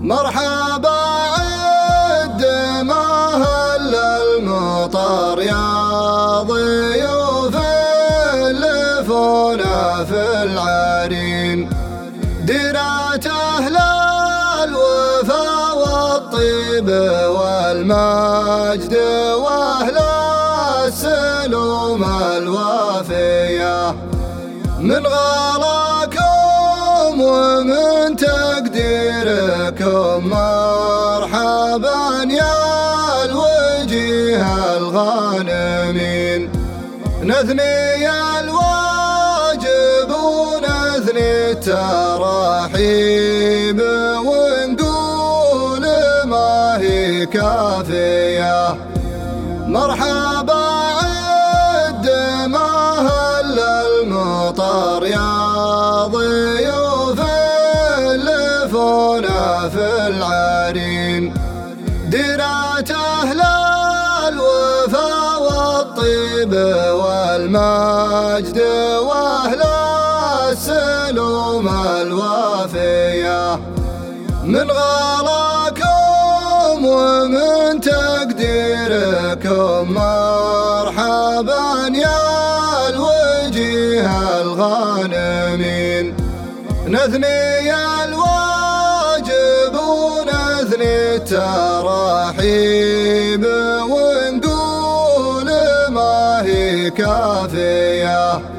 مرحبا عد ما هل المطر يا ضيوف لفونا في العرين، ديرات أهل الوفا والطيب والمجد وأهل السلوم الوافية، من غلاكم ومن تقديركم مرحبا يا الوجيه الغانمين. نثني الواجب ونثني التراحيب ونقول ما هي كافية، مرحبا عد ما هل المطر يا ضيوف لفونا في العرين، ديرات أهل الوفا والطيب والمجد وأهل السلوم الوافية، من غلاكم ومن تقديركم مرحبا يا الوجيه الغانمين. نثني الواجب ونثني التراحيب ونقول ما هي كافية،